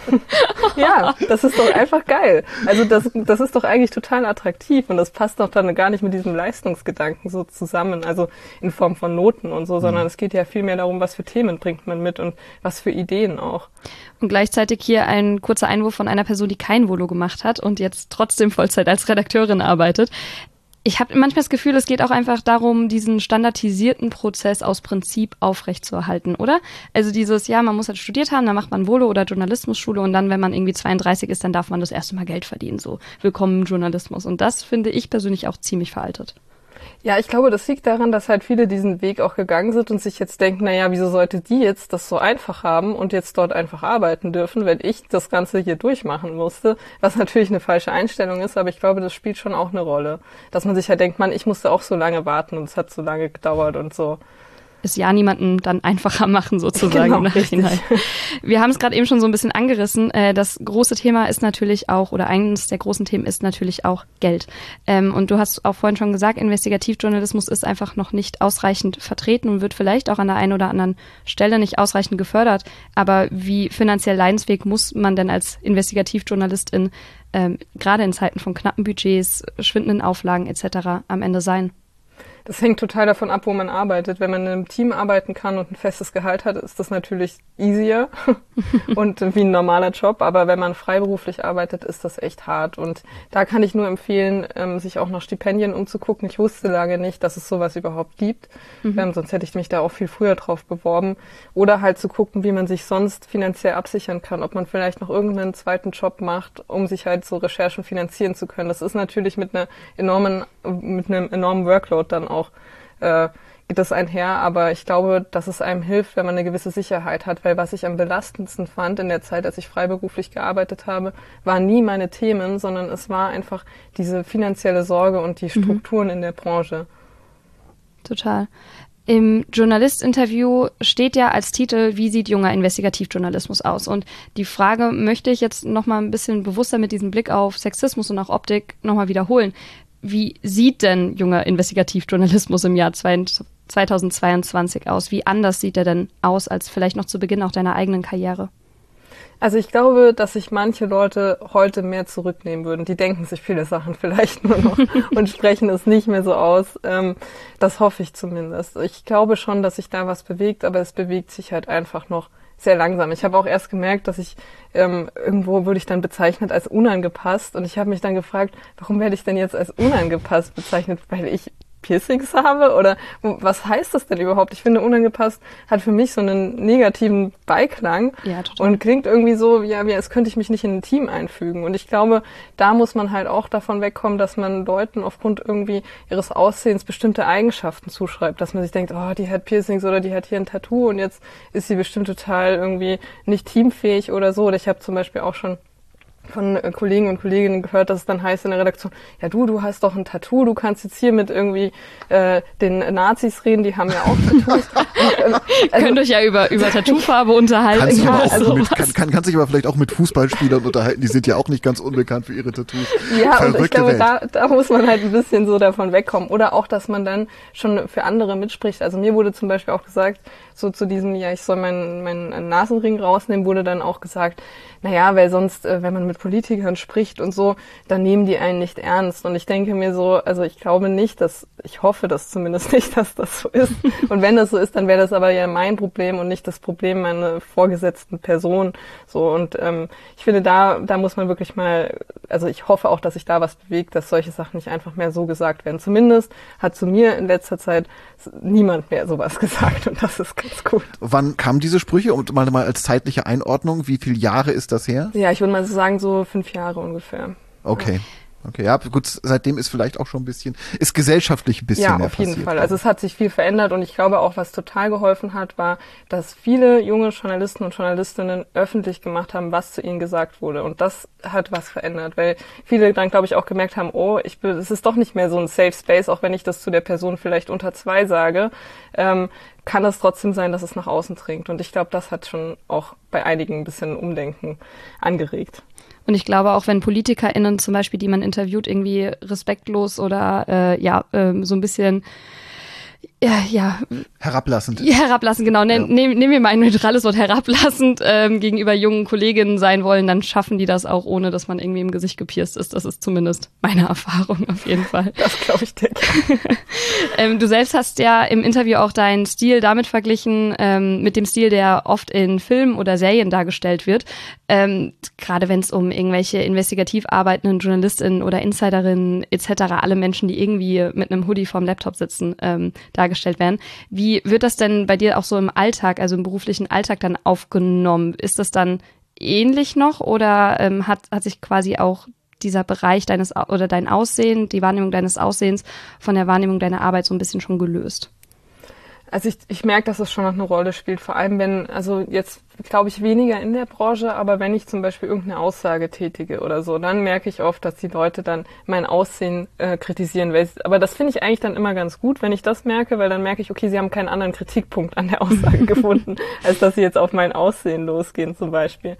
Ja, das ist doch einfach geil. Also das ist doch eigentlich total attraktiv und das passt doch dann gar nicht mit diesem Leistungsgedanken so zusammen, also in Form von Noten und so, sondern es geht ja viel mehr darum, was für Themen bringt man mit und was für Ideen auch. Und gleichzeitig hier ein kurzer Einwurf von einer Person, die kein Volo gemacht hat und jetzt trotzdem Vollzeit als Redakteurin arbeitet. Ich habe manchmal das Gefühl, es geht auch einfach darum, diesen standardisierten Prozess aus Prinzip aufrechtzuerhalten, oder? Also dieses, ja, man muss halt studiert haben, dann macht man Volo oder Journalismusschule und dann, wenn man irgendwie 32 ist, dann darf man das erste Mal Geld verdienen, so willkommen im Journalismus. Und das finde ich persönlich auch ziemlich veraltet. Ja, ich glaube, das liegt daran, dass halt viele diesen Weg auch gegangen sind und sich jetzt denken, naja, wieso sollte die jetzt das so einfach haben und jetzt dort einfach arbeiten dürfen, wenn ich das Ganze hier durchmachen musste, was natürlich eine falsche Einstellung ist, aber ich glaube, das spielt schon auch eine Rolle, dass man sich halt denkt, Mann, ich musste auch so lange warten und es hat so lange gedauert und so. Es ja niemanden dann einfacher machen, sozusagen genau, im Nachhinein. Wir haben es gerade eben schon so ein bisschen angerissen. Das große Thema ist natürlich auch, oder eines der großen Themen ist natürlich auch Geld. Und du hast auch vorhin schon gesagt, Investigativjournalismus ist einfach noch nicht ausreichend vertreten und wird vielleicht auch an der einen oder anderen Stelle nicht ausreichend gefördert. Aber wie finanziell leidensfähig muss man denn als Investigativjournalistin gerade in Zeiten von knappen Budgets, schwindenden Auflagen etc. am Ende sein? Das hängt total davon ab, wo man arbeitet. Wenn man in einem Team arbeiten kann und ein festes Gehalt hat, ist das natürlich easier und wie ein normaler Job. Aber wenn man freiberuflich arbeitet, ist das echt hart. Und da kann ich nur empfehlen, sich auch nach Stipendien umzugucken. Ich wusste lange nicht, dass es sowas überhaupt gibt. Sonst hätte ich mich da auch viel früher drauf beworben. Oder halt zu gucken, wie man sich sonst finanziell absichern kann. Ob man vielleicht noch irgendeinen zweiten Job macht, um sich halt so Recherchen finanzieren zu können. Das ist natürlich mit einem enormen Workload dann auch geht das einher, aber ich glaube, dass es einem hilft, wenn man eine gewisse Sicherheit hat, weil was ich am belastendsten fand in der Zeit, als ich freiberuflich gearbeitet habe, waren nie meine Themen, sondern es war einfach diese finanzielle Sorge und die Strukturen in der Branche. Total. Im Journalist-Interview steht ja als Titel, wie sieht junger Investigativjournalismus aus? Und die Frage möchte ich jetzt nochmal ein bisschen bewusster mit diesem Blick auf Sexismus und auch Optik nochmal wiederholen. Wie sieht denn junger Investigativjournalismus im Jahr 2022 aus? Wie anders sieht er denn aus als vielleicht noch zu Beginn auch deiner eigenen Karriere? Also ich glaube, dass sich manche Leute heute mehr zurücknehmen würden. Die denken sich viele Sachen vielleicht nur noch und sprechen es nicht mehr so aus. Das hoffe ich zumindest. Ich glaube schon, dass sich da was bewegt, aber es bewegt sich halt einfach noch sehr langsam. Ich habe auch erst gemerkt, dass ich irgendwo wurde ich dann bezeichnet als unangepasst und ich habe mich dann gefragt, warum werde ich denn jetzt als unangepasst bezeichnet, weil ich Piercings habe oder was heißt das denn überhaupt? Ich finde, unangepasst hat für mich so einen negativen Beiklang und klingt irgendwie so, ja, wie als könnte ich mich nicht in ein Team einfügen. Und ich glaube, da muss man halt auch davon wegkommen, dass man Leuten aufgrund irgendwie ihres Aussehens bestimmte Eigenschaften zuschreibt, dass man sich denkt, oh, die hat Piercings oder die hat hier ein Tattoo und jetzt ist sie bestimmt total irgendwie nicht teamfähig oder so. Oder ich habe zum Beispiel auch schon von Kollegen und Kolleginnen gehört, dass es dann heißt in der Redaktion, ja du hast doch ein Tattoo, du kannst jetzt hier mit irgendwie den Nazis reden, die haben ja auch Tattoos. Könnt euch ja über Tattoofarbe unterhalten. Kannst dich aber vielleicht auch mit Fußballspielern unterhalten, die sind ja auch nicht ganz unbekannt für ihre Tattoos. Ja, und ich glaube, da muss man halt ein bisschen so davon wegkommen. Oder auch, dass man dann schon für andere mitspricht. Also mir wurde zum Beispiel auch gesagt, so zu diesem, ja, ich soll meinen Nasenring rausnehmen, wurde dann auch gesagt, naja, weil sonst, wenn man mit Politikern spricht und so, dann nehmen die einen nicht ernst. Und ich denke mir so, also ich glaube nicht, ich hoffe das zumindest nicht, dass das so ist. Und wenn das so ist, dann wäre das aber ja mein Problem und nicht das Problem meiner vorgesetzten Person. So, und ich finde, da muss man wirklich mal, also ich hoffe auch, dass sich da was bewegt, dass solche Sachen nicht einfach mehr so gesagt werden. Zumindest hat zu mir in letzter Zeit niemand mehr sowas gesagt und das ist ganz gut. Wann kamen diese Sprüche? Und mal als zeitliche Einordnung, wie viele Jahre ist das her? Ja, ich würde mal so sagen, so 5 Jahre ungefähr. Okay. Okay, ja, gut, seitdem ist vielleicht auch schon ist gesellschaftlich ein bisschen mehr passiert. Ja, auf jeden Fall. Also es hat sich viel verändert und ich glaube auch, was total geholfen hat, war, dass viele junge Journalisten und Journalistinnen öffentlich gemacht haben, was zu ihnen gesagt wurde. Und das hat was verändert, weil viele dann, glaube ich, auch gemerkt haben, es ist doch nicht mehr so ein Safe Space, auch wenn ich das zu der Person vielleicht unter 2 sage, kann es trotzdem sein, dass es nach außen dringt. Und ich glaube, das hat schon auch bei einigen ein bisschen Umdenken angeregt. Und ich glaube auch, wenn PolitikerInnen zum Beispiel, die man interviewt, irgendwie respektlos oder so ein bisschen herablassend. Ja, herablassend, genau. Nehmen wir mal ein neutrales Wort, herablassend gegenüber jungen Kolleginnen sein wollen, dann schaffen die das auch, ohne dass man irgendwie im Gesicht gepierst ist. Das ist zumindest meine Erfahrung auf jeden Fall. Das glaube ich dir. Du selbst hast ja im Interview auch deinen Stil damit verglichen, mit dem Stil, der oft in Filmen oder Serien dargestellt wird. Gerade wenn es um irgendwelche investigativ arbeitenden JournalistInnen oder Insiderinnen etc., alle Menschen, die irgendwie mit einem Hoodie vorm Laptop sitzen, dargestellt werden. Wie wird das denn bei dir auch so im Alltag, also im beruflichen Alltag dann aufgenommen? Ist das dann ähnlich noch oder hat sich quasi auch dieser Bereich dein Aussehen, die Wahrnehmung deines Aussehens von der Wahrnehmung deiner Arbeit so ein bisschen schon gelöst? Also ich merke, dass es schon noch eine Rolle spielt, vor allem wenn, also jetzt glaube ich weniger in der Branche, aber wenn ich zum Beispiel irgendeine Aussage tätige oder so, dann merke ich oft, dass die Leute dann mein Aussehen kritisieren. Aber das finde ich eigentlich dann immer ganz gut, wenn ich das merke, weil dann merke ich, okay, sie haben keinen anderen Kritikpunkt an der Aussage gefunden, als dass sie jetzt auf mein Aussehen losgehen zum Beispiel.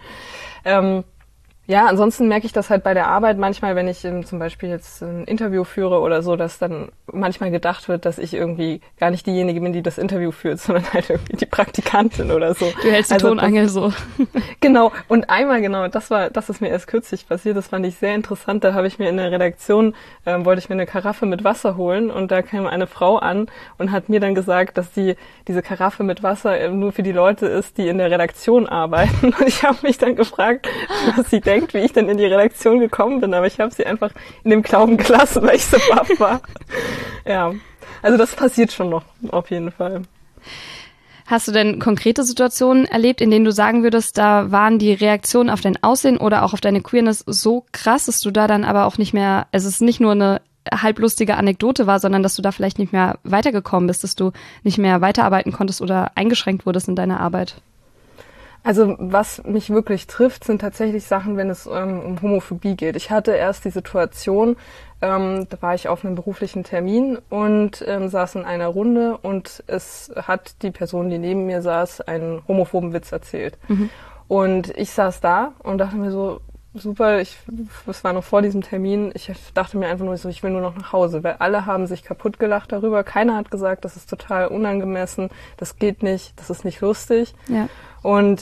Ja, ansonsten merke ich das halt bei der Arbeit manchmal, wenn ich zum Beispiel jetzt ein Interview führe oder so, dass dann manchmal gedacht wird, dass ich irgendwie gar nicht diejenige bin, die das Interview führt, sondern halt irgendwie die Praktikantin oder so. Du hältst die Tonangel so. Genau. Und einmal das ist mir erst kürzlich passiert, das fand ich sehr interessant. Da habe ich mir in der Redaktion, wollte ich mir eine Karaffe mit Wasser holen und da kam eine Frau an und hat mir dann gesagt, dass diese Karaffe mit Wasser nur für die Leute ist, die in der Redaktion arbeiten. Und ich habe mich dann gefragt, was sie denkt, wie ich denn in die Redaktion gekommen bin, aber ich habe sie einfach in dem Glauben gelassen, weil ich so baff war. Ja, also das passiert schon noch, auf jeden Fall. Hast du denn konkrete Situationen erlebt, in denen du sagen würdest, da waren die Reaktionen auf dein Aussehen oder auch auf deine Queerness so krass, dass du da dann aber auch nicht mehr, es ist nicht nur eine halblustige Anekdote war, sondern dass du da vielleicht nicht mehr weitergekommen bist, dass du nicht mehr weiterarbeiten konntest oder eingeschränkt wurdest in deiner Arbeit? Also was mich wirklich trifft, sind tatsächlich Sachen, wenn es um Homophobie geht. Ich hatte erst die Situation, da war ich auf einem beruflichen Termin und saß in einer Runde und es hat die Person, die neben mir saß, einen homophoben Witz erzählt. Mhm. Und ich saß da und dachte mir so, super, es war noch vor diesem Termin, ich dachte mir einfach nur so, ich will nur noch nach Hause, weil alle haben sich kaputt gelacht darüber. Keiner hat gesagt, das ist total unangemessen, das geht nicht, das ist nicht lustig. Ja. Und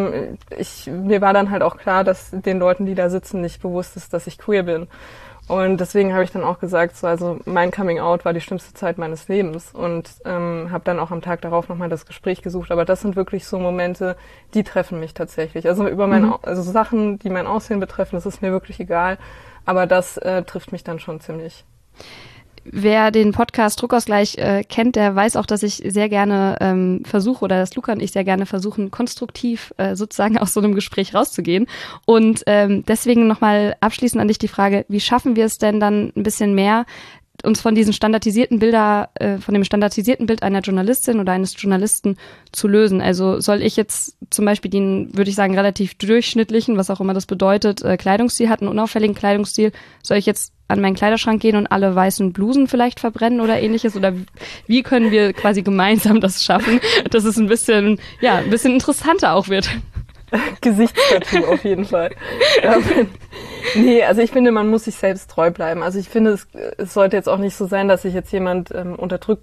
mir war dann halt auch klar, dass den Leuten, die da sitzen, nicht bewusst ist, dass ich queer bin. Und deswegen habe ich dann auch gesagt, so, also mein Coming Out war die schlimmste Zeit meines Lebens und habe dann auch am Tag darauf nochmal das Gespräch gesucht. Aber das sind wirklich so Momente, die treffen mich tatsächlich. Also also Sachen, die mein Aussehen betreffen, das ist mir wirklich egal. Aber das trifft mich dann schon ziemlich. Wer den Podcast Druckausgleich kennt, der weiß auch, dass ich sehr gerne versuche, oder dass Luca und ich sehr gerne versuchen, konstruktiv sozusagen aus so einem Gespräch rauszugehen. Und deswegen nochmal abschließend an dich die Frage, wie schaffen wir es denn dann ein bisschen mehr, uns von diesen standardisierten von dem standardisierten Bild einer Journalistin oder eines Journalisten zu lösen. Also soll ich jetzt zum Beispiel den, würde ich sagen, relativ durchschnittlichen, was auch immer das bedeutet, Kleidungsstil hat, einen unauffälligen Kleidungsstil, soll ich jetzt an meinen Kleiderschrank gehen und alle weißen Blusen vielleicht verbrennen oder ähnliches? Oder wie können wir quasi gemeinsam das schaffen, dass es ein bisschen interessanter auch wird? Gesichtstattoo auf jeden Fall. Nee, also ich finde, man muss sich selbst treu bleiben. Also ich finde, es sollte jetzt auch nicht so sein, dass sich jetzt jemand unter Druck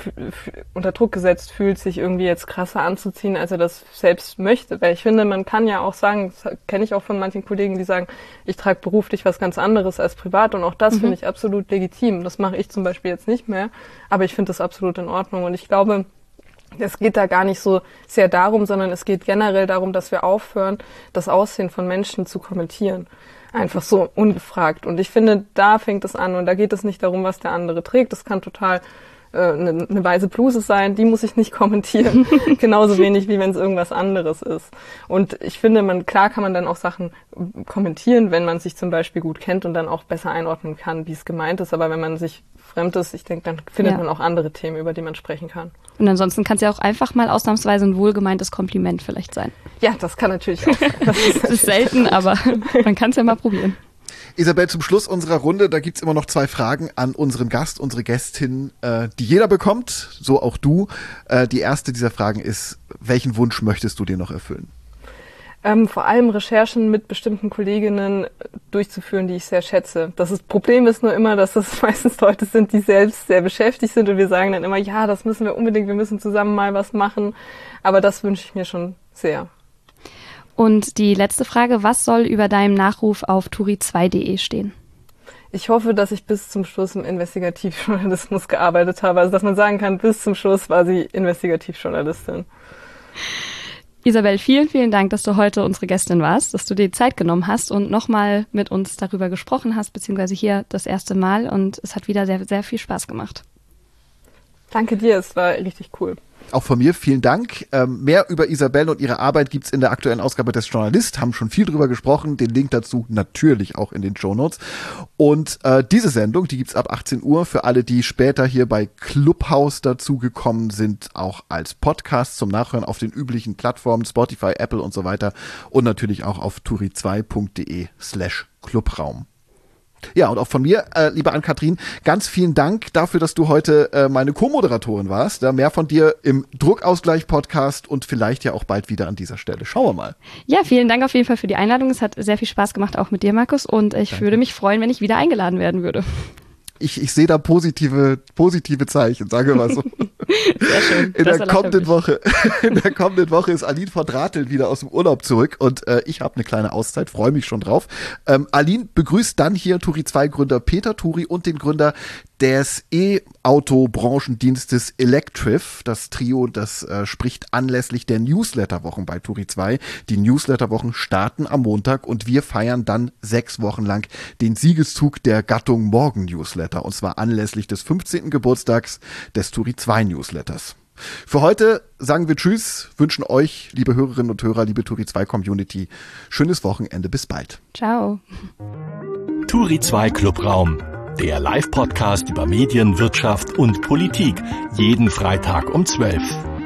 gesetzt fühlt, sich irgendwie jetzt krasser anzuziehen, als er das selbst möchte. Weil ich finde, man kann ja auch sagen, das kenne ich auch von manchen Kollegen, die sagen, ich trage beruflich was ganz anderes als privat, und auch das finde ich absolut legitim. Das mache ich zum Beispiel jetzt nicht mehr, aber ich finde das absolut in Ordnung. Und ich glaube, es geht da gar nicht so sehr darum, sondern es geht generell darum, dass wir aufhören, das Aussehen von Menschen zu kommentieren. Einfach so ungefragt. Und ich finde, da fängt es an. Und da geht es nicht darum, was der andere trägt. Das kann total eine weiße Bluse sein, die muss ich nicht kommentieren. Genauso wenig, wie wenn es irgendwas anderes ist. Und ich finde, klar kann man dann auch Sachen kommentieren, wenn man sich zum Beispiel gut kennt und dann auch besser einordnen kann, wie es gemeint ist. Aber wenn man sich fremd ist, ich denke, dann findet man auch andere Themen, über die man sprechen kann. Und ansonsten kann es ja auch einfach mal ausnahmsweise ein wohlgemeintes Kompliment vielleicht sein. Ja, das kann natürlich auch sein. Das ist selten, aber man kann es ja mal probieren. Isabel, zum Schluss unserer Runde, da gibt's immer noch 2 Fragen an unseren Gast, unsere Gästin, die jeder bekommt, so auch du. Die erste dieser Fragen ist, welchen Wunsch möchtest du dir noch erfüllen? Vor allem Recherchen mit bestimmten Kolleginnen durchzuführen, die ich sehr schätze. Das Problem ist nur immer, dass das meistens Leute sind, die selbst sehr beschäftigt sind, und wir sagen dann immer, ja, das müssen wir unbedingt, wir müssen zusammen mal was machen. Aber das wünsche ich mir schon sehr. Und die letzte Frage, was soll über deinem Nachruf auf turi2.de stehen? Ich hoffe, dass ich bis zum Schluss im Investigativjournalismus gearbeitet habe. Also, dass man sagen kann, bis zum Schluss war sie Investigativjournalistin. Isabel, vielen, vielen Dank, dass du heute unsere Gästin warst, dass du dir Zeit genommen hast und nochmal mit uns darüber gesprochen hast, beziehungsweise hier das erste Mal. Und es hat wieder sehr, sehr viel Spaß gemacht. Danke dir, es war richtig cool. Auch von mir vielen Dank. Mehr über Isabel und ihre Arbeit gibt's in der aktuellen Ausgabe des Journalist, haben schon viel drüber gesprochen. Den Link dazu natürlich auch in den Shownotes. Und diese Sendung, die gibt's ab 18 Uhr für alle, die später hier bei Clubhouse dazugekommen sind, auch als Podcast zum Nachhören auf den üblichen Plattformen, Spotify, Apple und so weiter. Und natürlich auch auf turi2.de/Clubraum. Ja, und auch von mir, liebe Ann-Kathrin, ganz vielen Dank dafür, dass du heute meine Co-Moderatorin warst. Mehr von dir im Druckausgleich-Podcast und vielleicht ja auch bald wieder an dieser Stelle. Schauen wir mal. Ja, vielen Dank auf jeden Fall für die Einladung. Es hat sehr viel Spaß gemacht, auch mit dir, Markus. Und ich würde mich freuen, wenn ich wieder eingeladen werden würde. Ich sehe da positive Zeichen, sagen wir mal so. Sehr schön. In der kommenden Woche ist Aline von Drahtel wieder aus dem Urlaub zurück und ich habe eine kleine Auszeit, freue mich schon drauf. Aline begrüßt dann hier Turi2-Gründer Peter Turi und den Gründer des E-Auto-Branchendienstes Electriv. Das Trio, das spricht anlässlich der Newsletterwochen bei Turi2. Die Newsletterwochen starten am Montag und wir feiern dann 6 Wochen lang den Siegeszug der Gattung Morgen-Newsletter. Und zwar anlässlich des 15. Geburtstags des Turi2-Newsletters. Für heute sagen wir Tschüss, wünschen euch, liebe Hörerinnen und Hörer, liebe Turi2-Community, schönes Wochenende, bis bald. Ciao. Turi2 Clubraum, der Live-Podcast über Medien, Wirtschaft und Politik, jeden Freitag um 12.